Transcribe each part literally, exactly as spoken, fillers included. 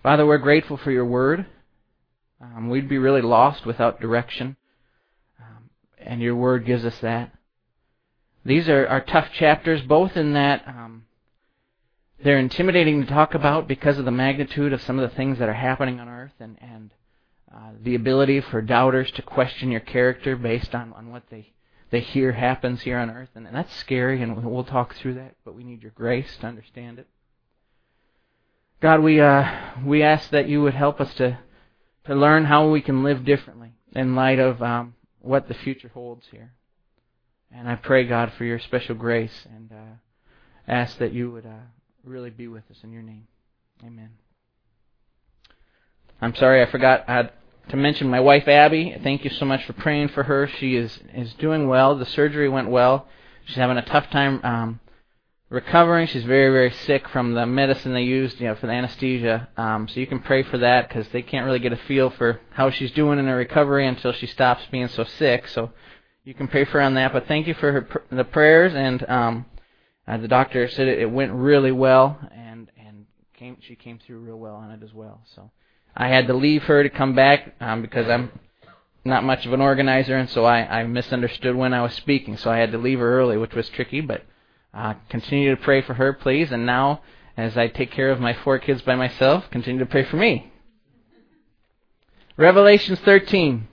Father, we're grateful for your word. Um, we'd be really lost without direction, um, and your word gives us that. These are, are tough chapters, both in that um, they're intimidating to talk about because of the magnitude of some of the things that are happening on earth, and, and uh, the ability for doubters to question your character based on, on what they, they hear happens here on earth. And, and that's scary, and we'll talk through that, but we need your grace to understand it. God, we uh, we ask that you would help us to, to learn how we can live differently in light of um, what the future holds here. And I pray, God, for your special grace, and uh, ask that you would uh, really be with us in your name. Amen. I'm sorry, I forgot uh, to mention my wife, Abby. Thank you so much for praying for her. She is, is doing well. The surgery went well. She's having a tough time um, recovering. She's very, very sick from the medicine they used, you know, for the anesthesia. Um, so you can pray for that, because they can't really get a feel for how she's doing in her recovery until she stops being so sick. So you can pray for her on that. But thank you for her, the prayers, and um, uh, the doctor said it, it went really well, and and came, she came through real well on it as well. So I had to leave her to come back um, because I'm not much of an organizer, and so I, I misunderstood when I was speaking. So I had to leave her early, which was tricky, but uh, continue to pray for her, please. And now, as I take care of my four kids by myself, continue to pray for me. Revelation thirteen.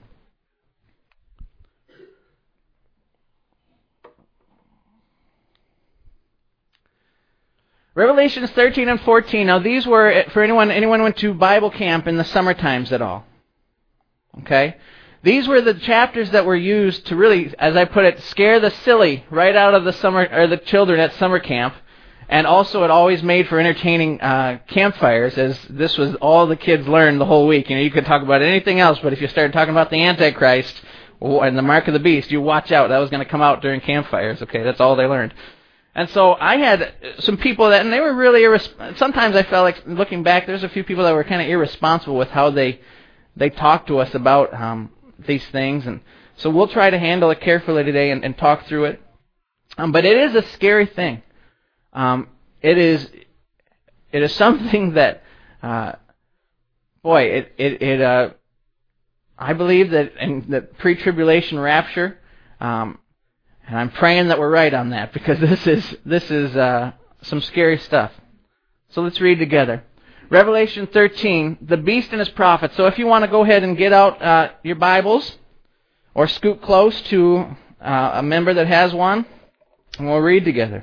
Revelations thirteen and fourteen. Now these were, for anyone anyone went to Bible camp in the summer times at all. Okay? These were the chapters that were used to really, as I put it, scare the silly right out of the summer, or the children at summer camp. And also it always made for entertaining uh, campfires, as this was all the kids learned the whole week. You know, you could talk about anything else, but if you started talking about the Antichrist and the mark of the beast, you watch out. That was going to come out during campfires. Okay, that's all they learned. And so I had some people that, and they were really, irresp- sometimes I felt like, looking back, there's a few people that were kind of irresponsible with how they they talked to us about um, these things. And so we'll try to handle it carefully today and, and talk through it. Um, but it is a scary thing. Um, it is it is something that, uh, boy, it, it, it uh, I believe that in the pre-tribulation rapture, um, and I'm praying that we're right on that, because this is this is uh, some scary stuff. So let's read together. Revelation thirteen, the beast and his prophet. So if you want to go ahead and get out uh, your Bibles, or scoot close to uh, a member that has one, and we'll read together.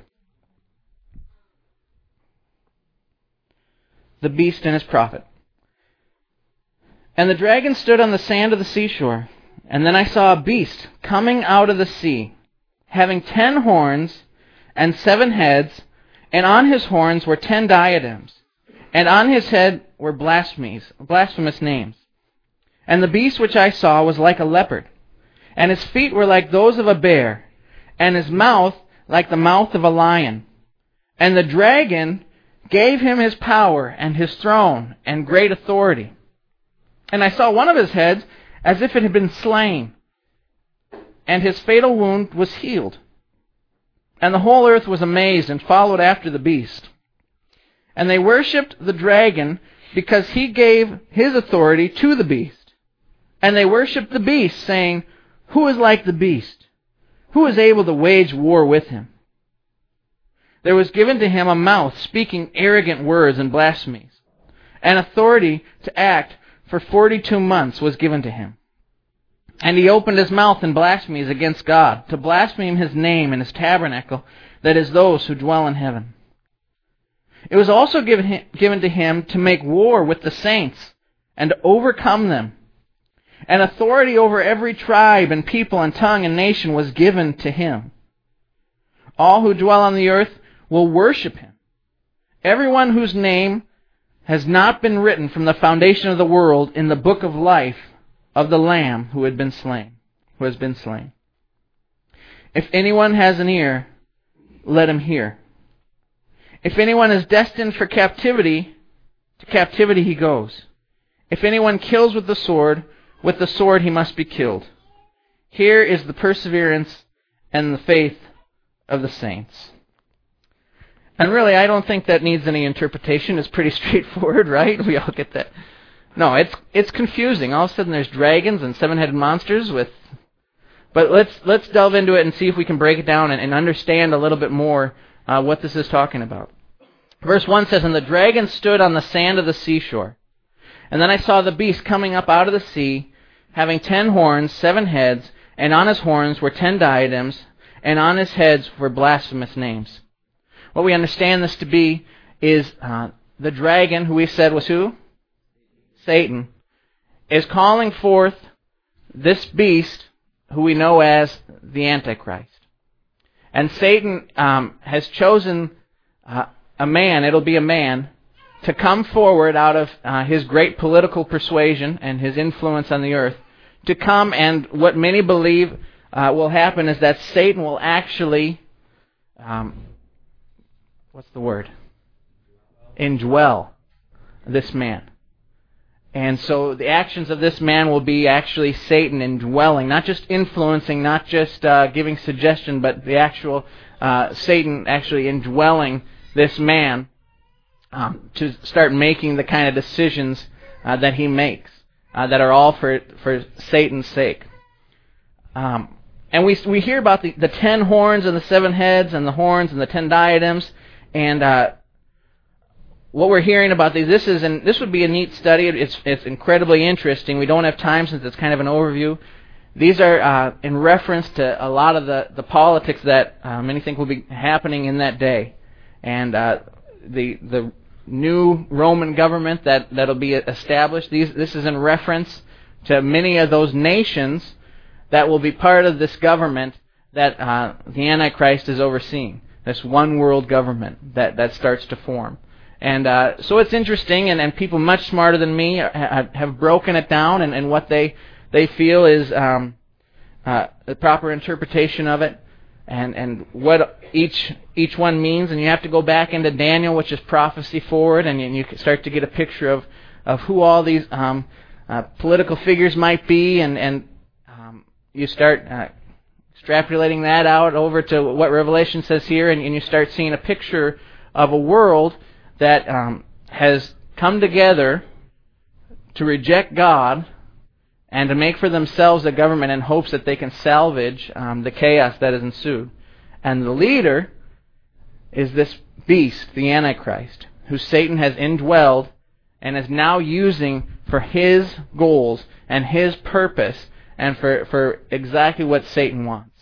The beast and his prophet. And the dragon stood on the sand of the seashore, and then I saw a beast coming out of the sea, having ten horns and seven heads, and on his horns were ten diadems, and on his head were blasphemies, blasphemous names. And the beast which I saw was like a leopard, and his feet were like those of a bear, and his mouth like the mouth of a lion. And the dragon gave him his power and his throne and great authority. And I saw one of his heads as if it had been slain, and his fatal wound was healed. And the whole earth was amazed and followed after the beast. And they worshipped the dragon because he gave his authority to the beast. And they worshipped the beast, saying, "Who is like the beast? Who is able to wage war with him?" There was given to him a mouth speaking arrogant words and blasphemies. And authority to act for forty-two months was given to him. And he opened his mouth in blasphemies against God, to blaspheme his name and his tabernacle, that is, those who dwell in heaven. It was also given him, given to him to make war with the saints and to overcome them. And authority over every tribe and people and tongue and nation was given to him. All who dwell on the earth will worship him, everyone whose name has not been written from the foundation of the world in the book of life of the Lamb who had been slain, who has been slain. If anyone has an ear, let him hear. If anyone is destined for captivity, to captivity he goes. If anyone kills with the sword, with the sword he must be killed. Here is the perseverance and the faith of the saints. And really, I don't think that needs any interpretation. It's pretty straightforward, right? We all get that. No, it's it's confusing. All of a sudden there's dragons and seven-headed monsters with... But let's let's delve into it and see if we can break it down and, and understand a little bit more uh, what this is talking about. Verse one says, "And the dragon stood on the sand of the seashore. And then I saw the beast coming up out of the sea, having ten horns, seven heads, and on his horns were ten diadems, and on his heads were blasphemous names." What we understand this to be is uh, the dragon, who we said was who? Satan, is calling forth this beast, who we know as the Antichrist. And Satan um, has chosen uh, a man, it'll be a man, to come forward out of uh, his great political persuasion and his influence on the earth, to come, and what many believe uh, will happen is that Satan will actually, um, what's the word? Indwell this man. And so the actions of this man will be actually Satan indwelling, not just influencing, not just uh, giving suggestion, but the actual uh, Satan actually indwelling this man um, to start making the kind of decisions uh, that he makes, uh, that are all for for Satan's sake. Um, and we we hear about the, the ten horns and the seven heads and the horns and the ten diadems, and uh, what we're hearing about these, this is an, this would be a neat study. It's it's incredibly interesting. We don't have time since it's kind of an overview. These are uh, in reference to a lot of the, the politics that uh, many think will be happening in that day, and uh, the the new Roman government that that'll be established. These this is in reference to many of those nations that will be part of this government that uh, the Antichrist is overseeing. This one world government that that starts to form. And uh, so it's interesting, and, and people much smarter than me have, have broken it down, and, and what they they feel is um, uh, the proper interpretation of it, and, and what each each one means. And you have to go back into Daniel, which is prophecy forward, and you, and you start to get a picture of, of who all these um, uh, political figures might be, and, and um, you start uh, extrapolating that out over to what Revelation says here, and, and you start seeing a picture of a world that um, has come together to reject God and to make for themselves a government in hopes that they can salvage um, the chaos that has ensued. And the leader is this beast, the Antichrist, who Satan has indwelled and is now using for his goals and his purpose and for, for exactly what Satan wants.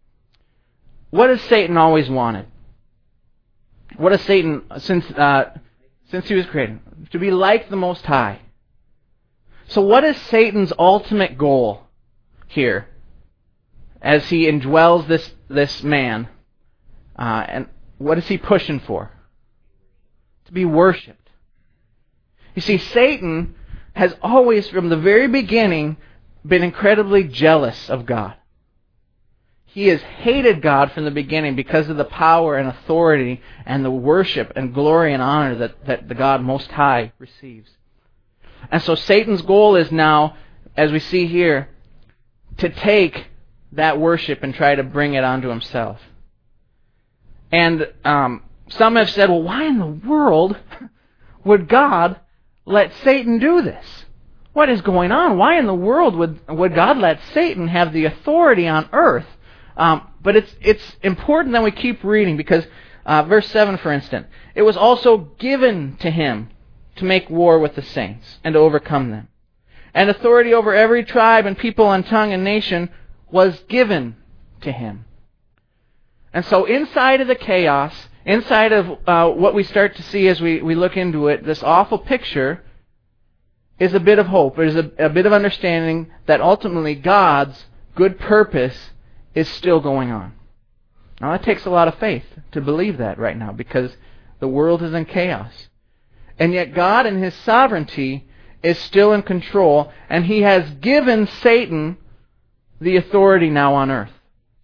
What has Satan always wanted? What has Satan, since uh, since he was created? To be like the Most High. So what is Satan's ultimate goal here as he indwells this, this man? Uh, and what is he pushing for? To be worshipped. You see, Satan has always, from the very beginning, been incredibly jealous of God. He has hated God from the beginning because of the power and authority and the worship and glory and honor that, that the God Most High receives. And so Satan's goal is now, as we see here, to take that worship and try to bring it onto himself. And um, some have said, well, why in the world would God let Satan do this? What is going on? Why in the world would, would God let Satan have the authority on earth? Um, but it's it's important that we keep reading, because uh, verse seven, for instance, it was also given to him to make war with the saints and to overcome them. And authority over every tribe and people and tongue and nation was given to him. And so inside of the chaos, inside of uh, what we start to see as we, we look into it, this awful picture is a bit of hope. There's a, a bit of understanding that ultimately God's good purpose is still going on. Now that takes a lot of faith to believe that right now, because the world is in chaos. And yet God in His sovereignty is still in control, and He has given Satan the authority now on earth.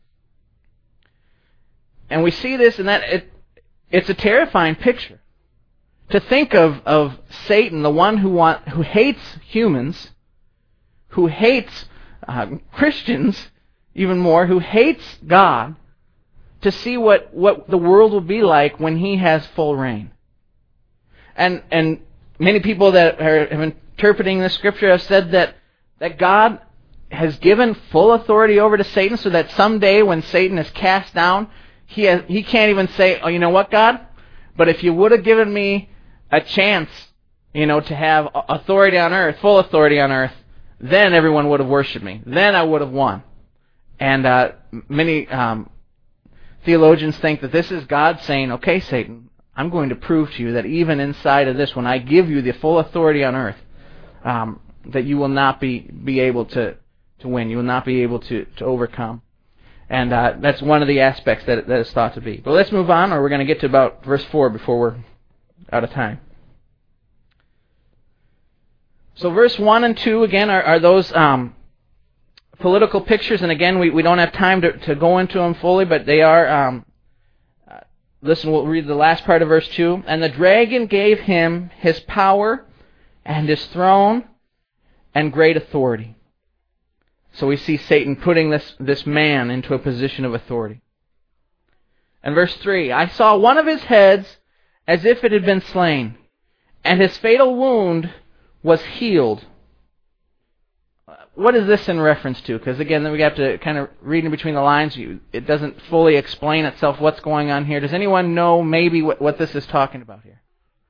And we see this, and that it, it's a terrifying picture. To think of, of Satan, the one who want, who hates humans, who hates uh, Christians, even more, who hates God, to see what, what the world will be like when he has full reign. And and many people that are interpreting this scripture have said that, that God has given full authority over to Satan, so that someday when Satan is cast down, he has, he can't even say, oh, you know what, God? But if you would have given me a chance, you know, to have authority on earth, full authority on earth, then everyone would have worshipped me. Then I would have won. And uh, many um, theologians think that this is God saying, okay, Satan, I'm going to prove to you that even inside of this, when I give you the full authority on earth, um, that you will not be, be able to, to win. You will not be able to, to overcome. And uh, that's one of the aspects that, that is thought to be. But let's move on, or we're going to get to about verse four before we're out of time. So verse one and two, again, are, are those um, political pictures. And again, we, we don't have time to, to go into them fully, but they are... Um, uh, listen, we'll read the last part of verse two. And the dragon gave him his power and his throne and great authority. So we see Satan putting this, this man into a position of authority. And verse three, I saw one of his heads as if it had been slain, and his fatal wound was healed. What is this in reference to? Because again, then we have to kind of read in between the lines. It doesn't fully explain itself what's going on here. Does anyone know maybe what, what this is talking about here?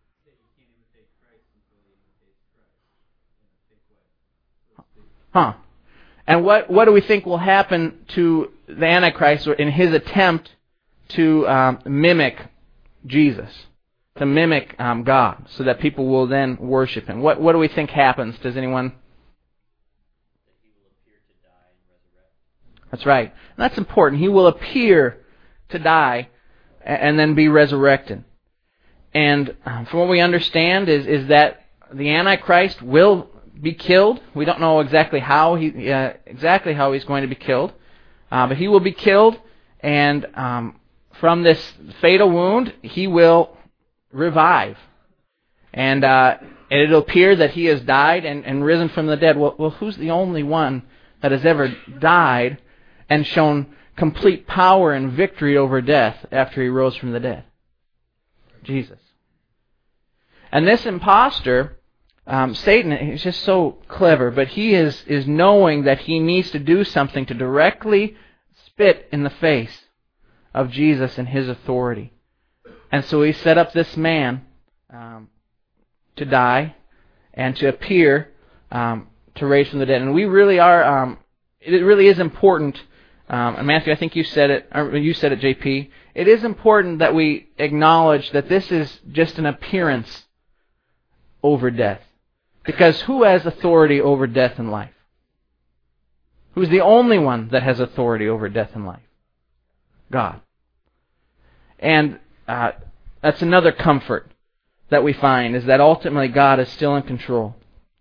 Huh. And what, what do we think will happen to the Antichrist in his attempt to um, mimic Jesus, to mimic um, God, so that people will then worship him? What, what do we think happens? Does anyone? He will appear to die and resurrect. That's right. And that's important. He will appear to die and then be resurrected. And um, from what we understand is, is that the Antichrist will be killed. We don't know exactly how he uh, exactly how he's going to be killed, uh, but he will be killed, and um, from this fatal wound, he will revive, and uh, it'll appear that he has died and, and risen from the dead. Well, well, who's the only one that has ever died and shown complete power and victory over death after he rose from the dead? Jesus. And this imposter, Um, Satan is just so clever, but he is, is knowing that he needs to do something to directly spit in the face of Jesus and his authority. And so he set up this man um, to die and to appear um, to raise from the dead. And we really are, um, it really is important, um, and Matthew, I think you said it, or you said it, J P, it is important that we acknowledge that this is just an appearance over death. Because who has authority over death and life? Who's the only one that has authority over death and life? God. And uh, that's another comfort that we find, is that ultimately God is still in control.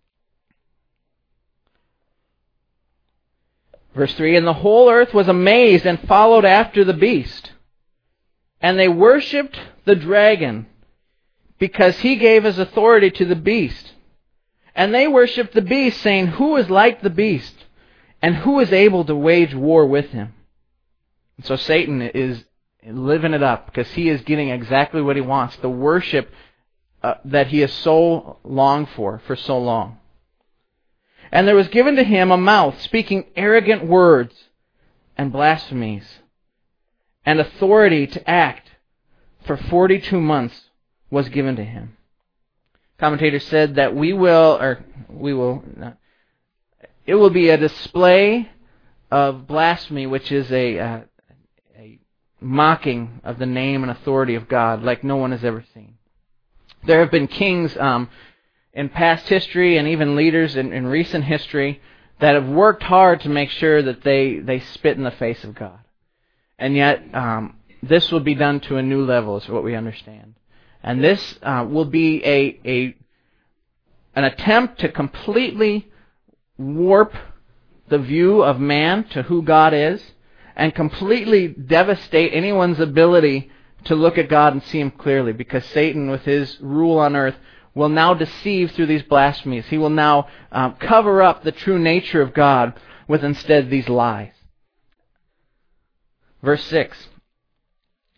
Verse three, and the whole earth was amazed and followed after the beast. And they worshipped the dragon, because he gave his authority to the beast. And they worshipped the beast, saying, who is like the beast? And who is able to wage war with him? And so Satan is living it up, because he is getting exactly what he wants, the worship uh, that he has so longed for, for so long. And there was given to him a mouth speaking arrogant words and blasphemies, and authority to act for forty-two months was given to him. Commentators said that we will, or we will, not, it will be a display of blasphemy, which is a, uh, a mocking of the name and authority of God like no one has ever seen. There have been kings um, in past history and even leaders in, in recent history that have worked hard to make sure that they, they spit in the face of God. And yet, um, this will be done to a new level, is what we understand. And this uh, will be a, a an attempt to completely warp the view of man to who God is, and completely devastate anyone's ability to look at God and see him clearly, because Satan, with his rule on earth, will now deceive through these blasphemies. He will now um, cover up the true nature of God with instead these lies. Verse six.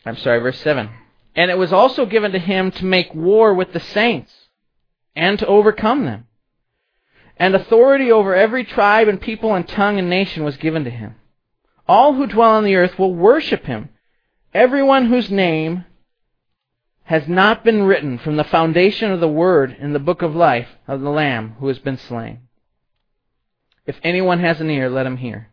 I'm sorry, verse seven. And it was also given to him to make war with the saints and to overcome them. And authority over every tribe and people and tongue and nation was given to him. All who dwell on the earth will worship him, everyone whose name has not been written from the foundation of the word in the book of life of the Lamb who has been slain. If anyone has an ear, let him hear.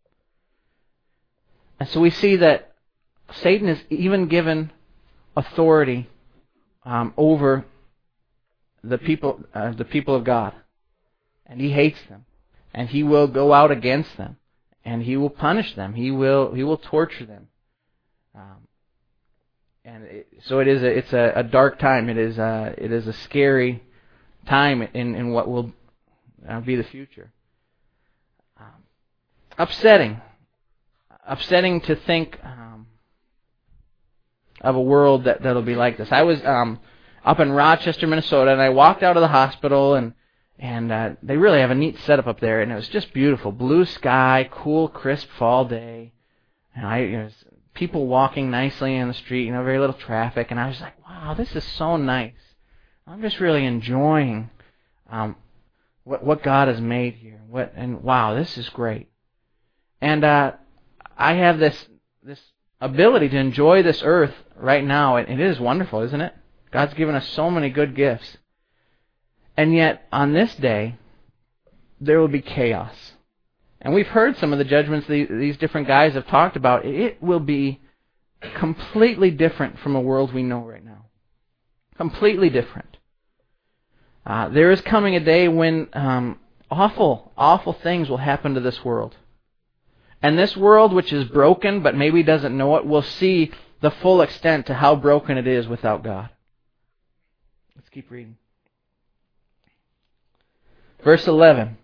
And so we see that Satan is even given authority um, over the people, uh, the people of God. And he hates them. And he will go out against them. And he will punish them. He will he will torture them. Um, and it, so it is. A, it's a, a dark time. It is. A, it is a scary time in, in what will uh, be the future. Um, upsetting. Upsetting to think um, of a world that that'll be like this. I was um, up in Rochester, Minnesota, and I walked out of the hospital and. And uh, they really have a neat setup up there, and it was just beautiful. Blue sky, cool, crisp fall day. And I, you know, people walking nicely in the street, you know, very little traffic. And I was like, wow, this is so nice. I'm just really enjoying um, what what God has made here. What and wow, this is great. And uh, I have this this ability to enjoy this earth right now, and it is wonderful, isn't it? God's given us so many good gifts. And yet, on this day, there will be chaos. And we've heard some of the judgments these different guys have talked about. It will be completely different from a world we know right now. Completely different. Uh, there is coming a day when um, awful, awful things will happen to this world. And this world, which is broken but maybe doesn't know it, will see the full extent to how broken it is without God. Let's keep reading. Verse eleven.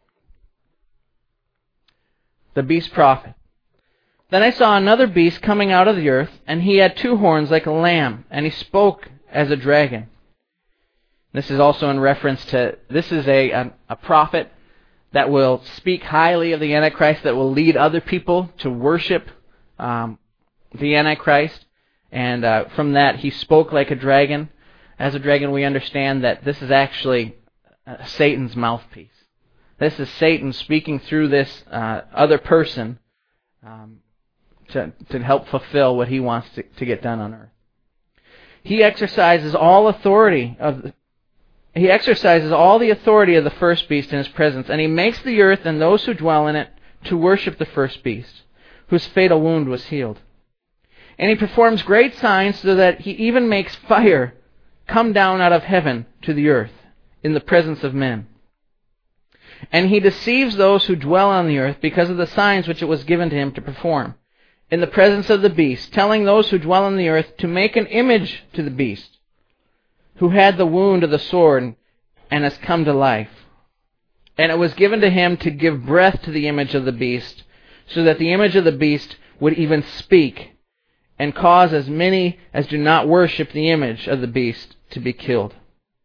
The beast prophet. Then I saw another beast coming out of the earth, and he had two horns like a lamb, and he spoke as a dragon. This is also in reference to, this is a, a, a prophet that will speak highly of the Antichrist, that will lead other people to worship um, the Antichrist. And uh, from that, he spoke like a dragon. As a dragon, we understand that this is actually Uh, Satan's mouthpiece. This is Satan speaking through this uh, other person um, to, to help fulfill what he wants to, to get done on earth. He exercises all authority of the, he exercises all the authority of the first beast in his presence, and he makes the earth and those who dwell in it to worship the first beast, whose fatal wound was healed. And he performs great signs so that he even makes fire come down out of heaven to the earth in the presence of men. And he deceives those who dwell on the earth because of the signs which it was given to him to perform in the presence of the beast, telling those who dwell on the earth to make an image to the beast, who had the wound of the sword and has come to life. And it was given to him to give breath to the image of the beast, so that the image of the beast would even speak, and cause as many as do not worship the image of the beast to be killed.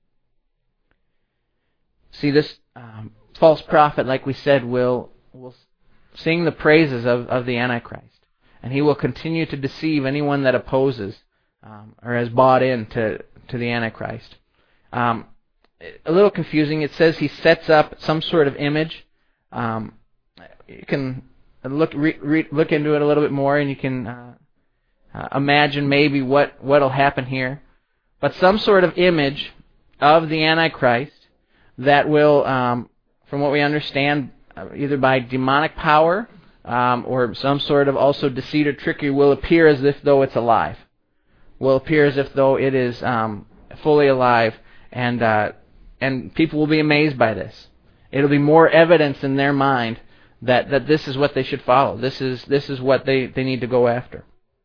See, this um, false prophet, like we said, will will sing the praises of, of the Antichrist. And he will continue to deceive anyone that opposes um, or has bought into to the Antichrist. Um, a little confusing. It says he sets up some sort of image. Um, you can look re, re, look into it a little bit more, and you can uh, uh, imagine maybe what what will happen here. But some sort of image of the Antichrist that will, um, from what we understand, either by demonic power um, or some sort of also deceit or trickery, will appear as if though it's alive. Will appear as if though it is um, fully alive, and uh, and people will be amazed by this. It'll be more evidence in their mind that, that this is what they should follow. This is this is what they, they need to go after.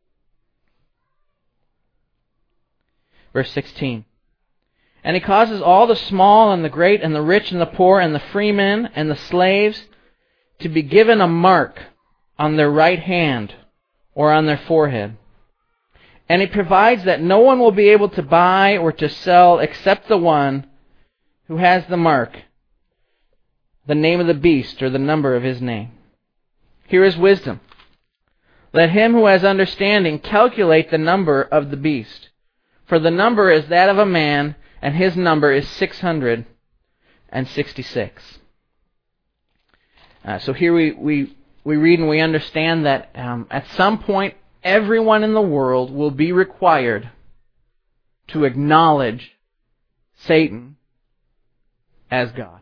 Verse sixteen. And he causes all the small and the great and the rich and the poor and the free men and the slaves to be given a mark on their right hand or on their forehead. And he provides that no one will be able to buy or to sell except the one who has the mark, the name of the beast or the number of his name. Here is wisdom. Let him who has understanding calculate the number of the beast. For the number is that of a man, and his number is six hundred sixty-six. Uh, so here we, we, we read and we understand that um, at some point everyone in the world will be required to acknowledge Satan as God.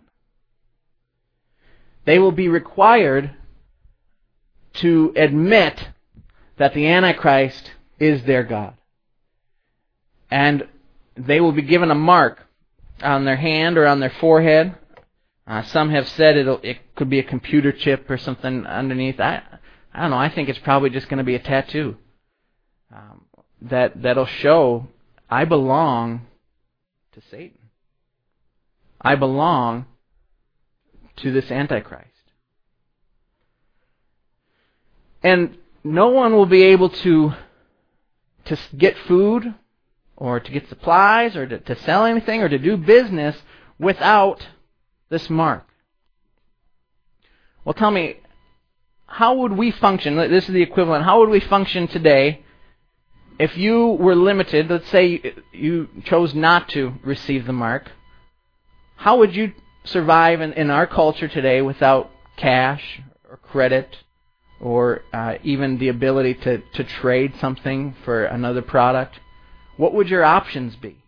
They will be required to admit that the Antichrist is their God. And they will be given a mark on their hand or on their forehead. Uh, some have said it'll, it could be a computer chip or something underneath. I, I don't know. I think it's probably just going to be a tattoo um, that that'll show I belong to Satan. I belong to this Antichrist. And no one will be able to to get food or to get supplies or to, to sell anything or to do business without this mark. Well, tell me, how would we function? This is the equivalent. How would we function today if you were limited? Let's say you chose not to receive the mark. How would you survive in, in our culture today without cash or credit or uh, even the ability to, to trade something for another product? What would your options be?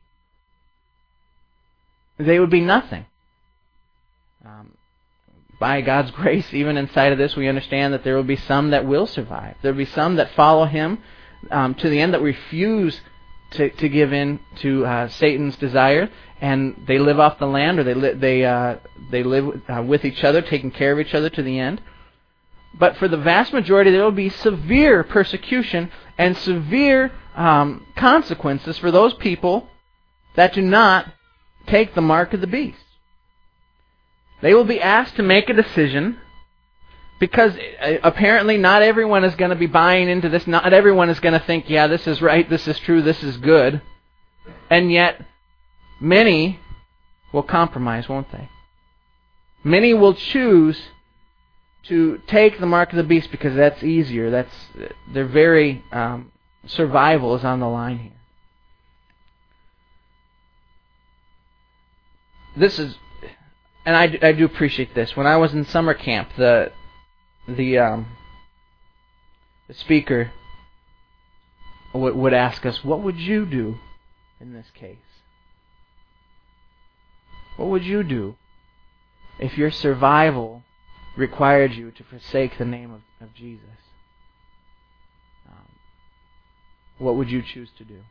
They would be nothing. Um, by God's grace, even inside of this, we understand that there will be some that will survive. There will be some that follow Him um, to the end, that refuse to, to give in to uh, Satan's desire, and they live off the land, or they li- they uh, they live uh, with each other, taking care of each other to the end. But for the vast majority, there will be severe persecution and severe um, consequences for those people that do not take the mark of the beast. They will be asked to make a decision, because apparently not everyone is going to be buying into this. Not everyone is going to think, yeah, this is right, this is true, this is good. And yet, many will compromise, won't they? Many will choose to take the mark of the beast because that's easier. That's their very um, survival is on the line here. This is, and I, I do appreciate this. When I was in summer camp, the the um, the speaker would, would ask us, "What would you do in this case? What would you do if your survival required you to forsake the name of, of Jesus? Um, what would you choose to do?"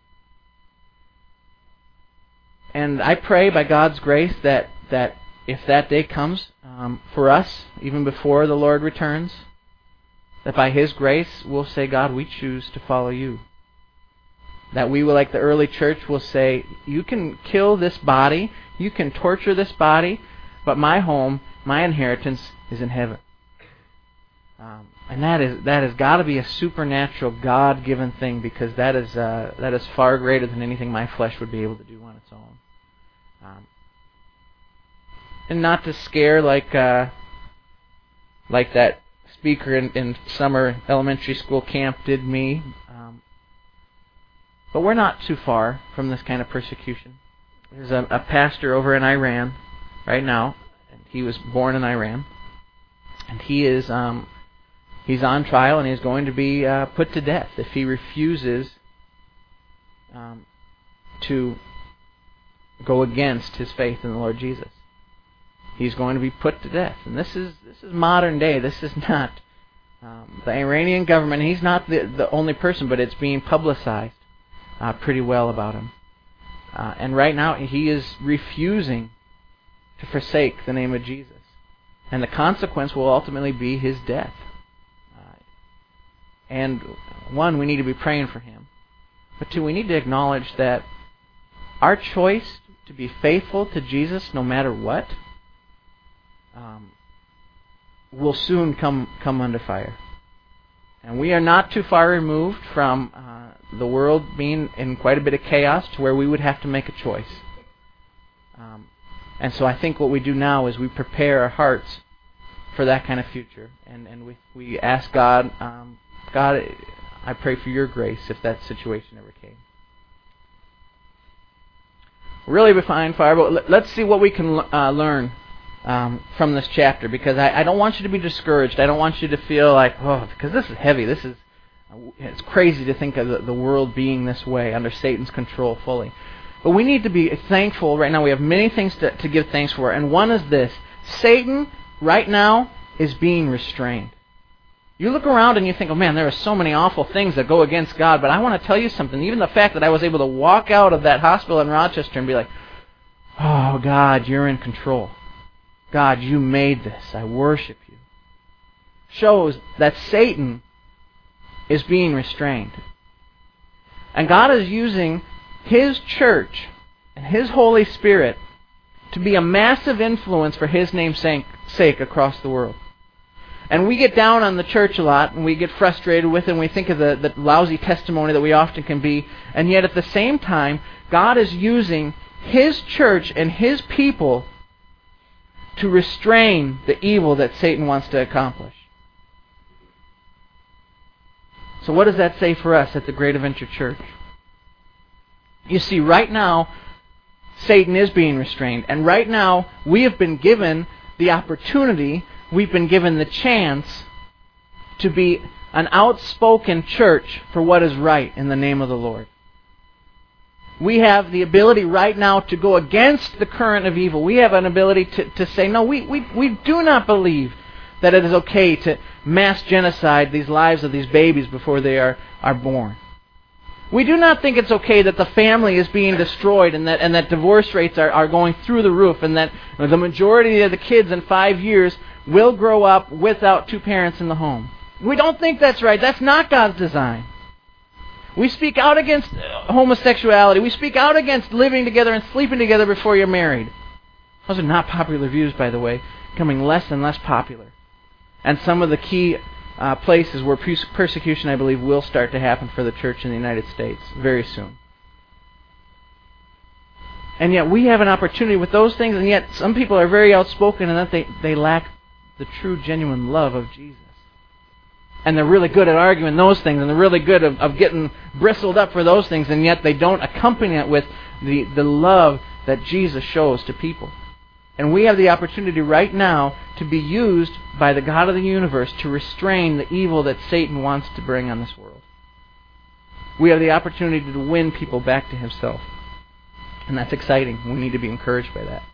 And I pray by God's grace that, that if that day comes um, for us, even before the Lord returns, that by His grace we'll say, God, we choose to follow you. That we will, like the early church, will say, you can kill this body, you can torture this body, but my home, my inheritance is in heaven. Um, and that is that has got to be a supernatural, God-given thing, because that is uh, that is far greater than anything my flesh would be able to do on its own. Um, and not to scare like uh, like that speaker in, in summer elementary school camp did me. Um, but we're not too far from this kind of persecution. There's a, a pastor over in Iran right now. He was born in Iran, and he is um, he's on trial, and he's going to be uh, put to death if he refuses um, to go against his faith in the Lord Jesus. He's going to be put to death, and this is this is modern day. This is not um, the Iranian government. He's not the the only person, but it's being publicized uh, pretty well about him. Uh, and right now, he is refusing to forsake the name of Jesus. And the consequence will ultimately be his death. Uh, and one, we need to be praying for him. But two, we need to acknowledge that our choice to be faithful to Jesus no matter what um, will soon come, come under fire. And we are not too far removed from uh, the world being in quite a bit of chaos to where we would have to make a choice. Um, And so I think what we do now is we prepare our hearts for that kind of future. And, and we, we ask God um, God, I pray for your grace if that situation ever came. Really behind fire, but let's see what we can uh, learn um, from this chapter, because I, I don't want you to be discouraged. I don't want you to feel like, oh, because this is heavy. This is it's crazy to think of the, the world being this way, under Satan's control fully. But we need to be thankful right now. We have many things to, to give thanks for, and one is this. Satan, right now, is being restrained. You look around and you think, oh man, there are so many awful things that go against God, but I want to tell you something. Even the fact that I was able to walk out of that hospital in Rochester and be like, oh God, you're in control. God, you made this. I worship you. Shows that Satan is being restrained. And God is using His church and His Holy Spirit to be a massive influence for His name's sake across the world. And we get down on the church a lot, and we get frustrated with it, and we think of the, the lousy testimony that we often can be, and yet at the same time, God is using His church and His people to restrain the evil that Satan wants to accomplish. So what does that say for us at the Great Adventure Church? You see, right now, Satan is being restrained, and right now, we have been given the opportunity, we've been given the chance to be an outspoken church for what is right in the name of the Lord. We have the ability right now to go against the current of evil. We have an ability to, to say, no, we, we, we do not believe that it is okay to mass genocide these lives of these babies before they are, are born. We do not think it's okay that the family is being destroyed and that and that divorce rates are, are going through the roof and that the majority of the kids in five years will grow up without two parents in the home. We don't think that's right. That's not God's design. We speak out against homosexuality. We speak out against living together and sleeping together before you're married. Those are not popular views, by the way, becoming less and less popular. And some of the key uh, places where persecution, I believe, will start to happen for the church in the United States very soon. And yet we have an opportunity with those things, and yet some people are very outspoken and that they, they lack the true, genuine love of Jesus. And they're really good at arguing those things, and they're really good of, of getting bristled up for those things, and yet they don't accompany it with the, the love that Jesus shows to people. And we have the opportunity right now to be used by the God of the universe to restrain the evil that Satan wants to bring on this world. We have the opportunity to win people back to Himself. And that's exciting. We need to be encouraged by that.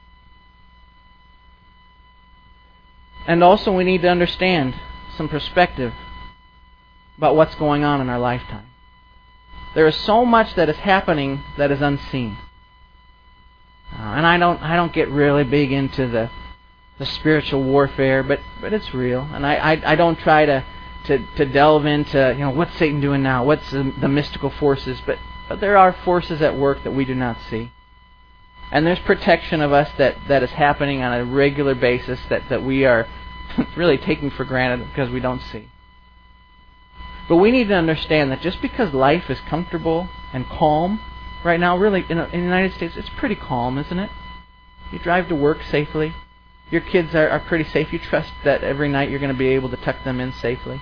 And also we need to understand some perspective about what's going on in our lifetime. There is so much that is happening that is unseen. Uh, and I don't I don't get really big into the the spiritual warfare, but, but it's real. And I, I, I don't try to, to, to delve into, you know, what's Satan doing now? What's the, the mystical forces? But, but there are forces at work that we do not see. And there's protection of us that, that is happening on a regular basis that, that we are really taking for granted because we don't see. But we need to understand that just because life is comfortable and calm right now, really, in, in the United States, it's pretty calm, isn't it? You drive to work safely. Your kids are, are pretty safe. You trust that every night you're going to be able to tuck them in safely.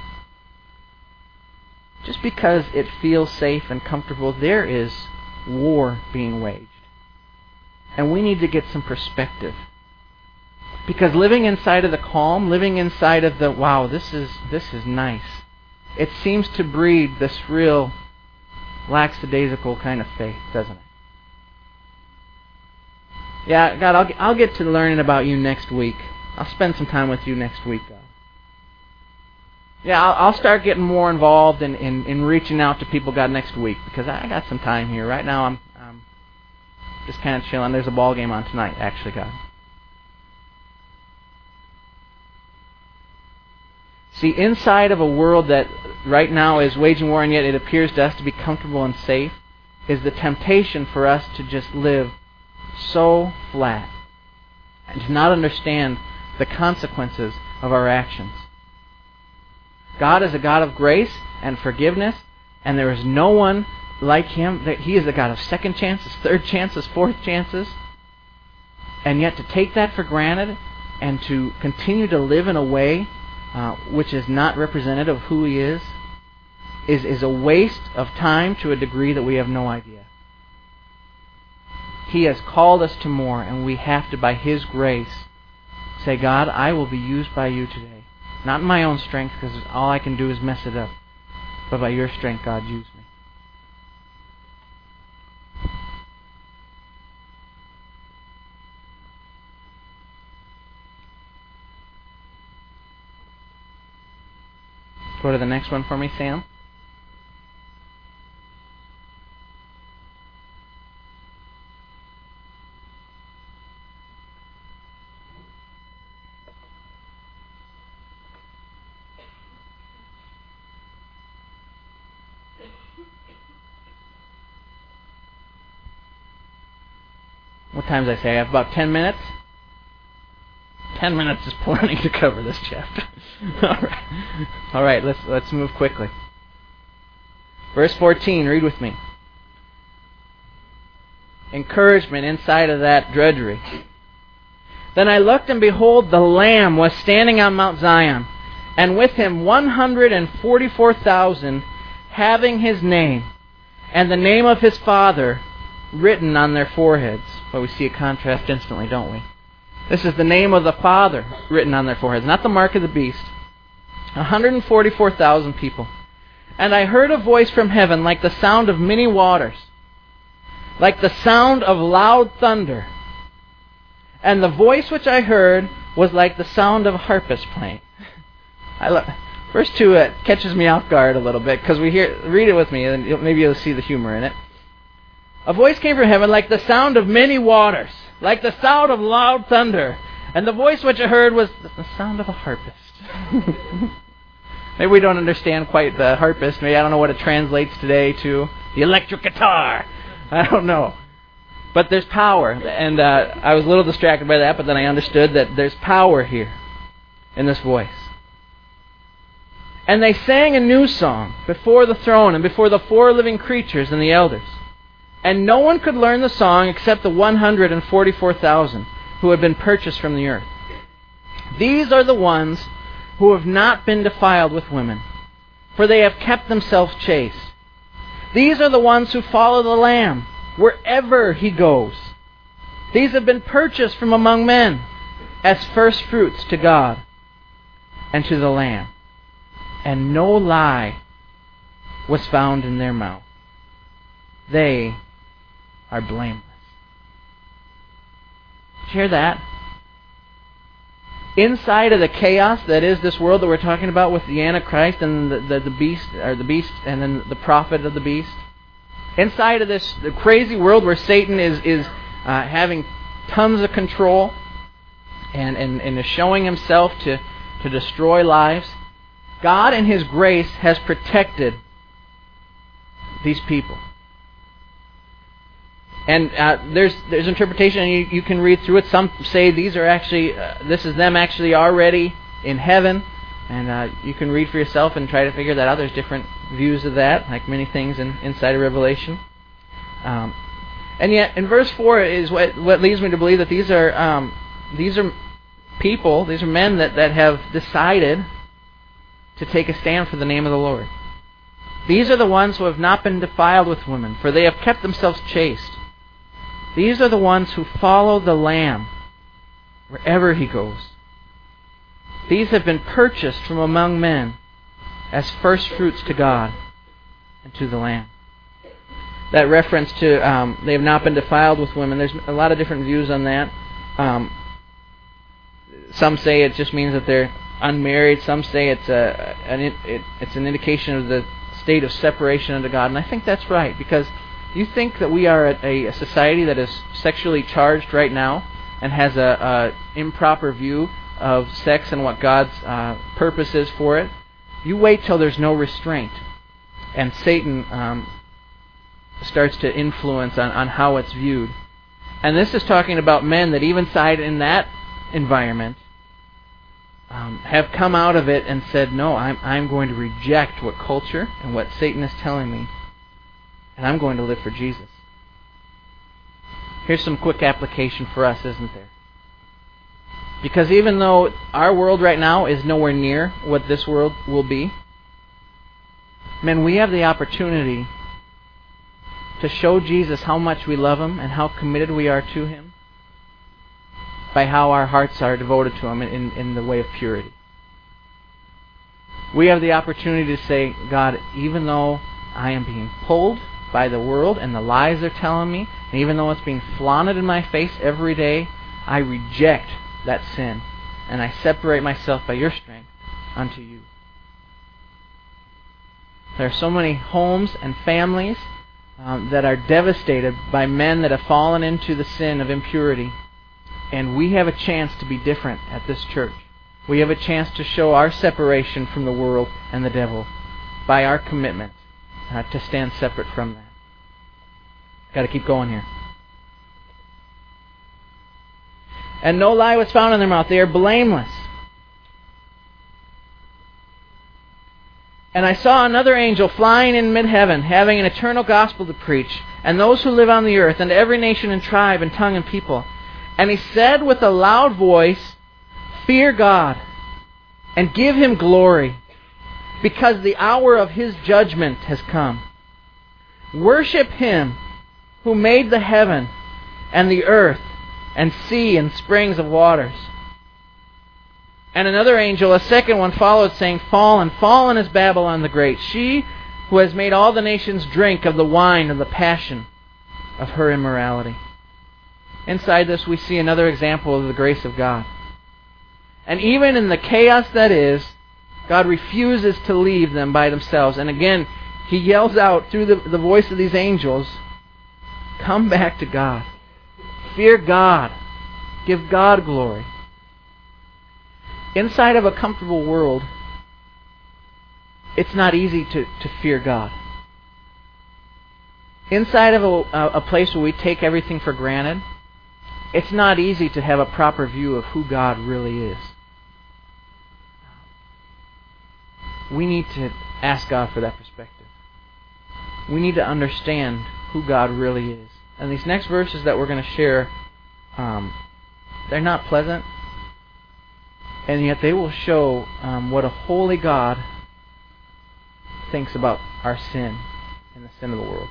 Just because it feels safe and comfortable, there is war being waged. And we need to get some perspective. Because living inside of the calm, living inside of the, wow, this is this is nice, it seems to breed this real lackadaisical kind of faith, doesn't it? Yeah, God, I'll, I'll get to learning about you next week. I'll spend some time with you next week, God. Yeah, I'll, I'll start getting more involved in, in, in reaching out to people, God, next week, because I got some time here. Right now, I'm, I'm just kind of chilling. There's a ball game on tonight, actually, God. See, inside of a world that right now is waging war, and yet it appears to us to be comfortable and safe, is the temptation for us to just live so flat and to not understand the consequences of our actions. God is a God of grace and forgiveness, and there is no one like Him. He is a God of second chances, third chances, fourth chances. And yet to take that for granted and to continue to live in a way uh, which is not representative of who He is, is, is a waste of time to a degree that we have no idea. He has called us to more, and we have to, by His grace, say, God, I will be used by You today. Not in my own strength, because all I can do is mess it up. But by Your strength, God, use me. Go to the next one for me, Sam. What time did I say? I have about ten minutes? Ten minutes is plenty to cover this chapter. All right, All right. Let's let's move quickly. Verse fourteen. Read with me. Encouragement inside of that drudgery. Then I looked, and behold, the Lamb was standing on Mount Zion, and with Him one hundred and forty-four thousand, having His name and the name of His Father written on their foreheads. Well, we see a contrast instantly, don't we? This is the name of the Father written on their foreheads, not the mark of the beast. one hundred forty-four thousand people. And I heard a voice from heaven like the sound of many waters, like the sound of loud thunder. And the voice which I heard was like the sound of a harpist playing. I love verse two. It catches me off guard a little bit because we hear. Read it with me, and maybe you'll see the humor in it. A voice came from heaven like the sound of many waters, like the sound of loud thunder. And the voice which I heard was the sound of a harpist. Maybe we don't understand quite the harpist. Maybe I don't know what it translates today to. The electric guitar. I don't know. But there's power. And uh, I was a little distracted by that, but then I understood that there's power here in this voice. And they sang a new song before the throne and before the four living creatures and the elders. And no one could learn the song except the one hundred forty-four thousand who had been purchased from the earth. These are the ones who have not been defiled with women, for they have kept themselves chaste. These are the ones who follow the Lamb wherever He goes. These have been purchased from among men as first fruits to God and to the Lamb. And no lie was found in their mouth. They are blameless. Did you hear that? Inside of the chaos that is this world that we're talking about with the Antichrist and the, the, the beast, or the beast, and then the prophet of the beast. Inside of this the crazy world where Satan is is uh, having tons of control and, and, and is showing himself to, to destroy lives, God in His grace has protected these people. And uh, there's there's interpretation, and you, you can read through it. Some say these are actually, uh, this is them actually already in heaven. And uh, you can read for yourself and try to figure that out. There's different views of that, like many things in, inside of Revelation. Um, and yet, in verse four is what what leads me to believe that these are um, these are people, these are men that, that have decided to take a stand for the name of the Lord. These are the ones who have not been defiled with women, for they have kept themselves chaste. These are the ones who follow the Lamb wherever He goes. These have been purchased from among men as first fruits to God and to the Lamb. That reference to um, they have not been defiled with women, there's a lot of different views on that. Um, some say it just means that they're unmarried. Some say it's a an, it, it's an indication of the state of separation unto God. And I think that's right, because you think that we are a, a society that is sexually charged right now and has a, a improper view of sex and what God's uh, purpose is for it. You wait till there's no restraint, and Satan um, starts to influence on, on how it's viewed. And this is talking about men that even side in that environment um, have come out of it and said, no, I'm I'm going to reject what culture and what Satan is telling me, and I'm going to live for Jesus. Here's some quick application for us, isn't there? Because even though our world right now is nowhere near what this world will be, Man, we have the opportunity to show Jesus how much we love Him and how committed we are to Him by how our hearts are devoted to Him in, in the way of purity. We have the opportunity to say, God, even though I am being pulled by the world and the lies they're telling me, and even though it's being flaunted in my face every day, I reject that sin, and I separate myself by your strength unto you. There are so many homes and families um, that are devastated by men that have fallen into the sin of impurity, and we have a chance to be different at this church. We have a chance to show our separation from the world and the devil by our commitment uh, to stand separate from that. Got to keep going here. And no lie was found in their mouth. They are blameless. And I saw another angel flying in mid-heaven, having an eternal gospel to preach, and those who live on the earth, and to every nation and tribe and tongue and people. And he said with a loud voice, Fear God, and give Him glory, because the hour of His judgment has come. Worship Him who made the heaven and the earth and sea and springs of waters. And another angel, a second one, followed, saying, Fallen, fallen is Babylon the Great, she who has made all the nations drink of the wine of the passion of her immorality. Inside this we see another example of the grace of God. And even in the chaos that is, God refuses to leave them by themselves. And again, He yells out through the, the voice of these angels, Come back to God. Fear God. Give God glory. Inside of a comfortable world, it's not easy to, to fear God. Inside of a, a place where we take everything for granted, it's not easy to have a proper view of who God really is. We need to ask God for that perspective. We need to understand who God really is. And these next verses that we're going to share, um, they're not pleasant, and yet they will show um, what a holy God thinks about our sin and the sin of the world.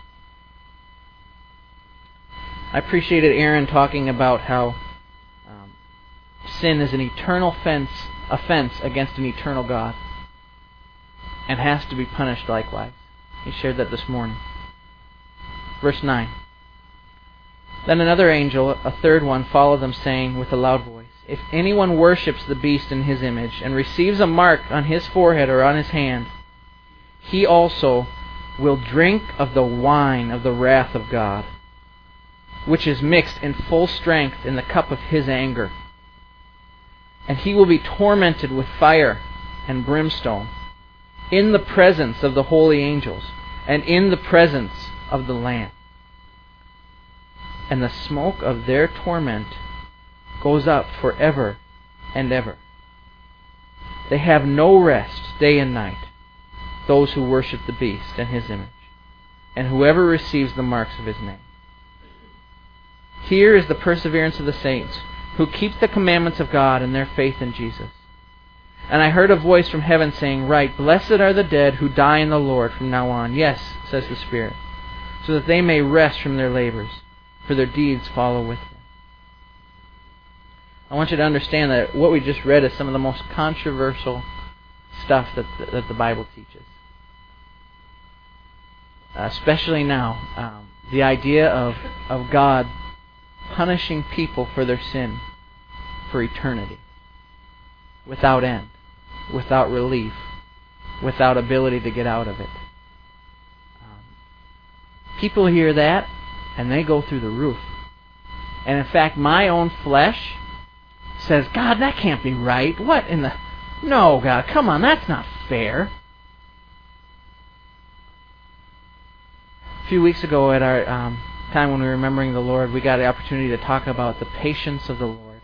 I appreciated Aaron talking about how um, sin is an eternal offense, offense against an eternal God, and has to be punished likewise. He shared that this morning. Verse nine. Then another angel, a third one, followed them, saying with a loud voice, If anyone worships the beast in his image, and receives a mark on his forehead or on his hand, he also will drink of the wine of the wrath of God, which is mixed in full strength in the cup of His anger. And he will be tormented with fire and brimstone in the presence of the holy angels and in the presence of the Lamb. And the smoke of their torment goes up forever and ever. They have no rest day and night, those who worship the beast and his image, and whoever receives the marks of his name. Here is the perseverance of the saints, who keep the commandments of God and their faith in Jesus. And I heard a voice from heaven saying, Write, Blessed are the dead who die in the Lord from now on. Yes, says the Spirit, so that they may rest from their labors, for their deeds follow with them. I want you to understand that what we just read is some of the most controversial stuff that the, that the Bible teaches. Uh, especially now, um, the idea of, of God punishing people for their sin for eternity, without end, without relief, without ability to get out of it. Um, people hear that, and they go through the roof. And in fact, my own flesh says, God, that can't be right. What in the... No, God, come on, that's not fair. A few weeks ago at our um, time when we were remembering the Lord, we got the opportunity to talk about the patience of the Lord.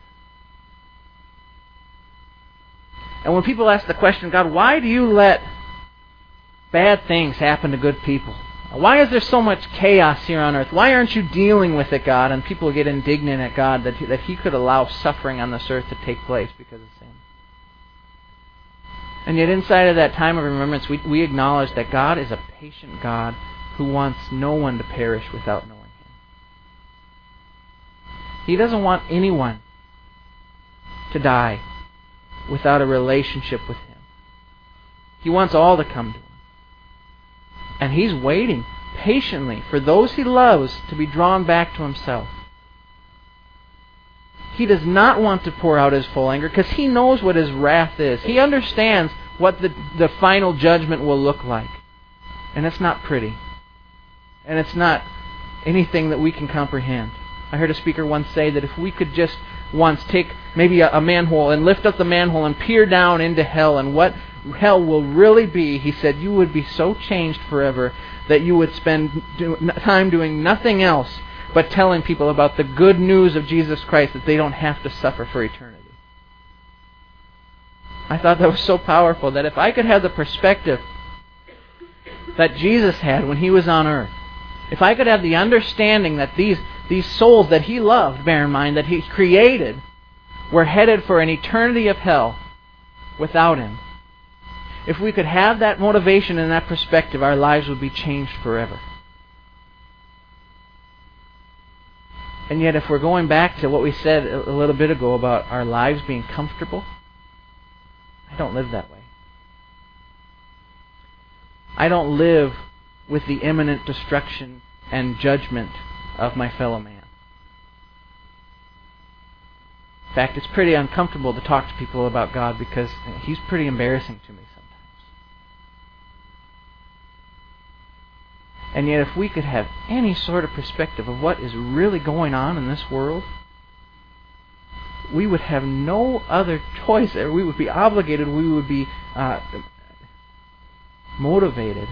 And when people ask the question, God, why do you let bad things happen to good people? Why is there so much chaos here on earth? Why aren't you dealing with it, God? And people get indignant at God that he, that He could allow suffering on this earth to take place because of sin. And yet inside of that time of remembrance, we, we acknowledge that God is a patient God who wants no one to perish without knowing Him. He doesn't want anyone to die without a relationship with Him. He wants all to come to Him. And He's waiting patiently for those He loves to be drawn back to Himself. He does not want to pour out His full anger because He knows what His wrath is. He understands what the, the final judgment will look like. And it's not pretty. And it's not anything that we can comprehend. I heard a speaker once say that if we could just once take maybe a, a manhole and lift up the manhole and peer down into hell and what hell will really be, he said, you would be so changed forever that you would spend do, time doing nothing else but telling people about the good news of Jesus Christ, that they don't have to suffer for eternity. I thought that was so powerful, that if I could have the perspective that Jesus had when He was on earth, if I could have the understanding that these, these souls that He loved, bear in mind, that He created, were headed for an eternity of hell without Him, if we could have that motivation and that perspective, our lives would be changed forever. And yet if we're going back to what we said a little bit ago about our lives being comfortable, I don't live that way. I don't live with the imminent destruction and judgment of my fellow man. In fact, it's pretty uncomfortable to talk to people about God because He's pretty embarrassing to me sometimes. And yet if we could have any sort of perspective of what is really going on in this world, we would have no other choice, or we would be obligated, we would be uh, motivated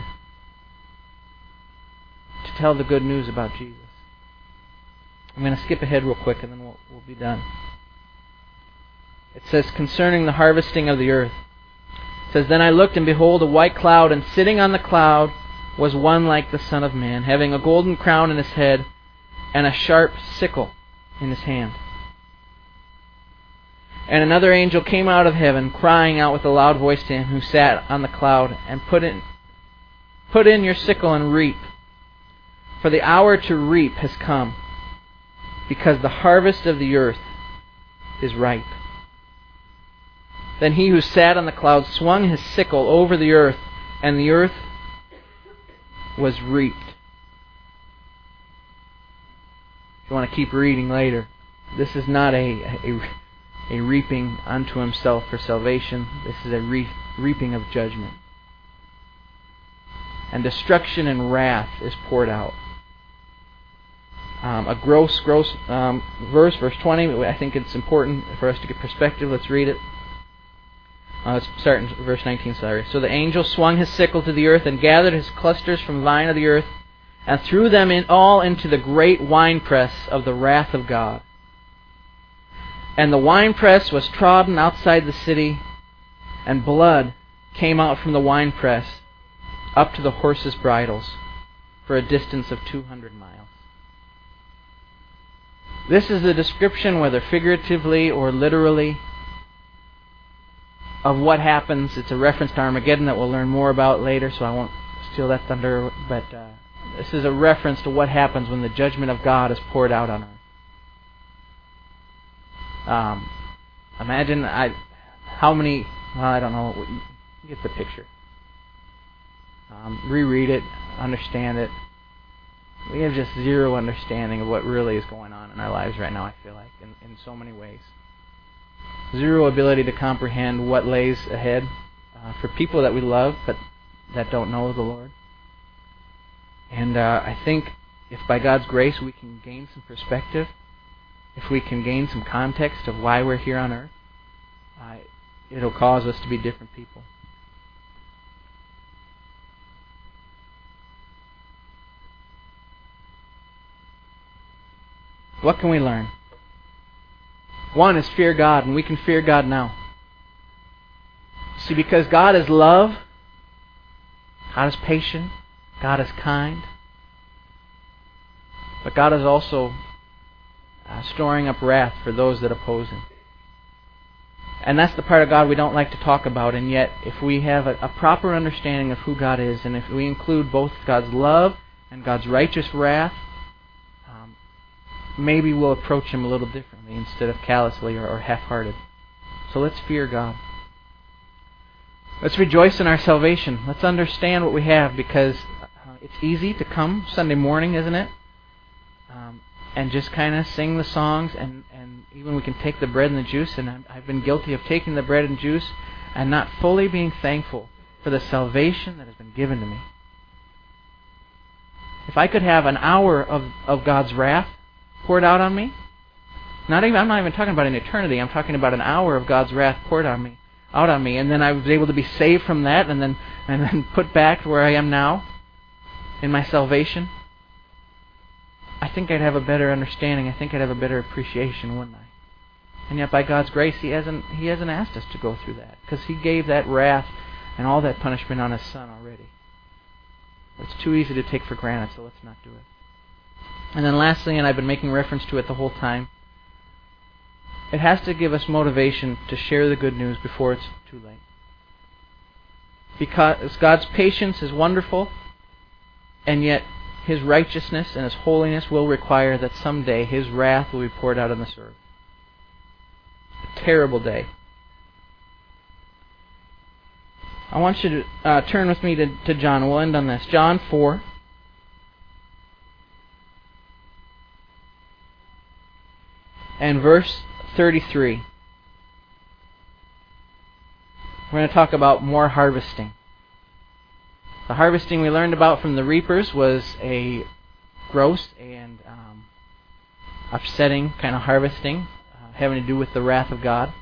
to tell the good news about Jesus. I'm going to skip ahead real quick and then we'll, we'll be done. It says, concerning the harvesting of the earth. It says, then I looked, and behold, a white cloud, and sitting on the cloud was one like the Son of Man, having a golden crown in his head, and a sharp sickle in his hand. And another angel came out of heaven, crying out with a loud voice to him who sat on the cloud, and put in, put in your sickle and reap, for the hour to reap has come, because the harvest of the earth is ripe. Then he who sat on the cloud swung his sickle over the earth, and the earth was reaped. If you want to keep reading later, this is not a, a, a reaping unto himself for salvation. This is a re- reaping of judgment. And destruction and wrath is poured out. Um, a gross, gross um, verse, verse twenty. I think it's important for us to get perspective. Let's read it. Uh, let's start in verse nineteen, sorry. So the angel swung his sickle to the earth and gathered his clusters from the vine of the earth and threw them in all into the great winepress of the wrath of God. And the winepress was trodden outside the city, and blood came out from the winepress up to the horses' bridles for a distance of two hundred miles. This is a description, whether figuratively or literally, of what happens. It's a reference to Armageddon that we'll learn more about later, so I won't steal that thunder. But uh, this is a reference to what happens when the judgment of God is poured out on earth. Um, imagine I, how many, well, I don't know, you get the picture. Um, reread it, understand it. We have just zero understanding of what really is going on in our lives right now, I feel like, in, in so many ways. Zero ability to comprehend what lays ahead uh, for people that we love but that don't know the Lord. And uh, I think if by God's grace we can gain some perspective, if we can gain some context of why we're here on earth, uh, it'll cause us to be different people. What can we learn? One is fear God, and we can fear God now. See, because God is love, God is patient, God is kind, but God is also uh, storing up wrath for those that oppose Him. And that's the part of God we don't like to talk about. And yet, if we have a, a proper understanding of who God is, and if we include both God's love and God's righteous wrath, um, maybe we'll approach Him a little differently instead of callously or, or half-hearted. So let's fear God. Let's rejoice in our salvation. Let's understand what we have, because uh, it's easy to come Sunday morning, isn't it? Um, and just kind of sing the songs, and, and even we can take the bread and the juice, and I'm, I've been guilty of taking the bread and juice and not fully being thankful for the salvation that has been given to me. If I could have an hour of, of God's wrath poured out on me, not even I'm not even talking about an eternity, I'm talking about an hour of God's wrath poured on me, out on me, and then I was able to be saved from that, and then and then put back to where I am now in my salvation, I think I'd have a better understanding. I think I'd have a better appreciation, wouldn't I? And yet, by God's grace, He hasn't He hasn't asked us to go through that, because He gave that wrath and all that punishment on His Son already. It's too easy to take for granted, so let's not do it. And then lastly, and I've been making reference to it the whole time, it has to give us motivation to share the good news before it's too late. Because God's patience is wonderful, and yet His righteousness and His holiness will require that someday His wrath will be poured out on this earth. A terrible day. I want you to uh, turn with me to, to John. We'll end on this. John four. And verse thirty-three. We're going to talk about more harvesting. The harvesting we learned about from the reapers was a gross and um, upsetting kind of harvesting, uh, having to do with the wrath of God.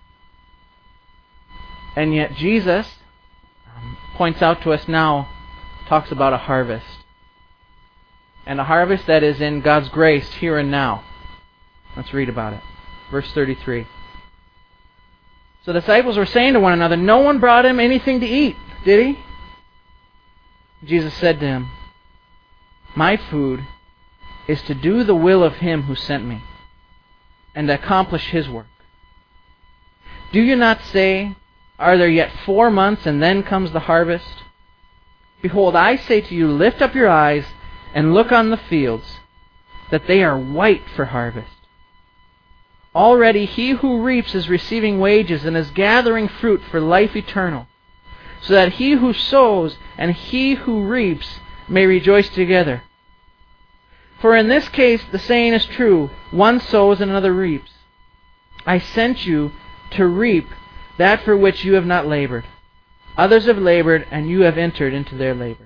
And yet Jesus um, points out to us now, talks about a harvest. And a harvest that is in God's grace here and now. Let's read about it. Verse thirty-three. So the disciples were saying to one another, "No one brought Him anything to eat, did He?" Jesus said to him, "My food is to do the will of Him who sent me, and to accomplish His work. Do you not say, 'Are there yet four months, and then comes the harvest?' Behold, I say to you, lift up your eyes and look on the fields, that they are white for harvest. Already He who reaps is receiving wages and is gathering fruit for life eternal, so that he who sows and he who reaps may rejoice together. For in this case the saying is true, one sows and another reaps. I sent you to reap that for which you have not labored. Others have labored, and you have entered into their labor."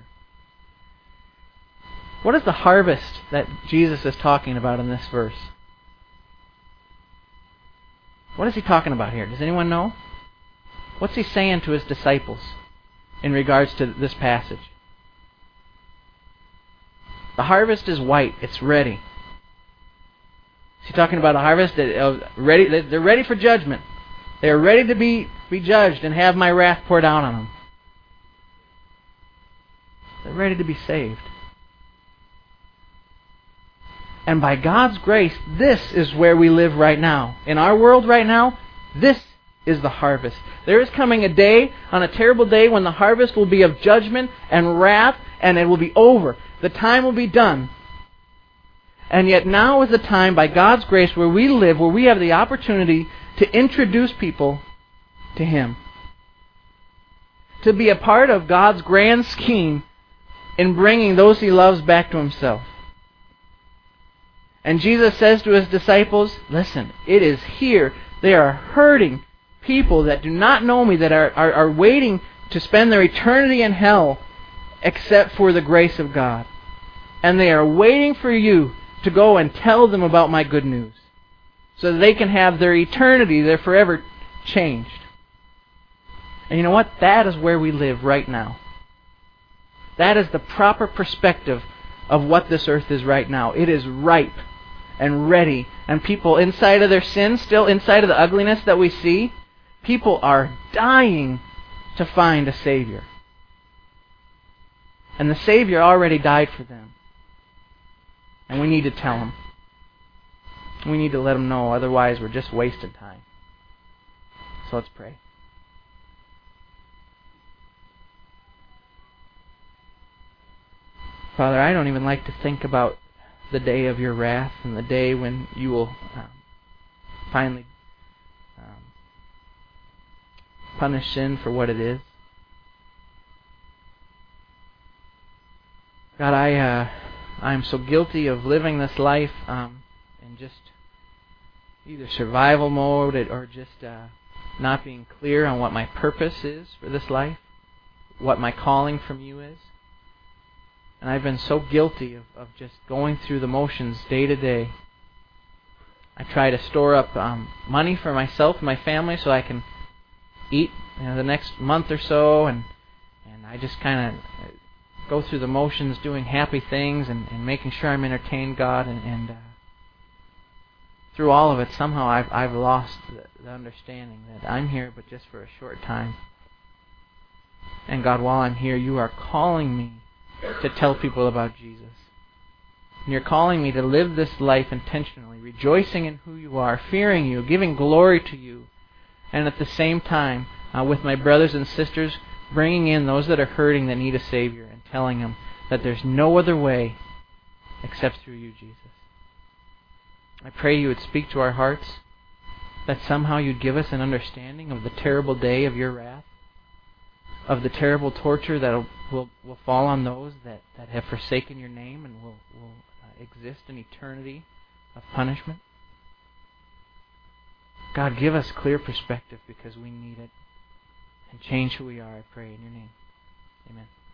What is the harvest that Jesus is talking about in this verse? What is He talking about here? Does anyone know? What's He saying to His disciples in regards to this passage? The harvest is white. It's ready. Is He talking about a harvest that uh, ready? They're ready for judgment. They are ready to be, be judged and have my wrath poured out on them. They're ready to be saved. And by God's grace, this is where we live right now. In our world right now, this is the harvest. There is coming a day, on a terrible day, when the harvest will be of judgment and wrath, and it will be over. The time will be done. And yet now is the time, by God's grace, where we live, where we have the opportunity to introduce people to Him. To be a part of God's grand scheme in bringing those He loves back to Himself. And Jesus says to His disciples, listen, it is here. They are hurting people that do not know me, that are, are, are waiting to spend their eternity in hell except for the grace of God. And they are waiting for you to go and tell them about my good news, so that they can have their eternity, their forever, changed. And you know what? That is where we live right now. That is the proper perspective of what this earth is right now. It is ripe and ready. And people inside of their sin, still inside of the ugliness that we see, people are dying to find a Savior. And the Savior already died for them. And we need to tell them. We need to let them know, otherwise we're just wasting time. So let's pray. Father, I don't even like to think about the day of your wrath and the day when you will um, finally um, punish sin for what it is. God, I uh, I'm so guilty of living this life um, in just either survival mode or just uh, not being clear on what my purpose is for this life, what my calling from you is. And I've been so guilty of, of just going through the motions day to day. I try to store up um, money for myself and my family so I can eat you know, the next month or so, and and I just kind of go through the motions doing happy things and, and making sure I'm entertaining God, and, and uh, through all of it, somehow I've I've lost the, the understanding that I'm here but just for a short time. And God, while I'm here, you are calling me to tell people about Jesus. And you're calling me to live this life intentionally, rejoicing in who you are, fearing you, giving glory to you, and at the same time, uh, with my brothers and sisters, bringing in those that are hurting that need a Savior and telling them that there's no other way except through you, Jesus. I pray you would speak to our hearts, that somehow you'd give us an understanding of the terrible day of your wrath, of the terrible torture that will, will fall on those that, that have forsaken your name and will, will uh, exist in eternity of punishment. God, give us clear perspective because we need it. And change who we are, I pray in your name. Amen.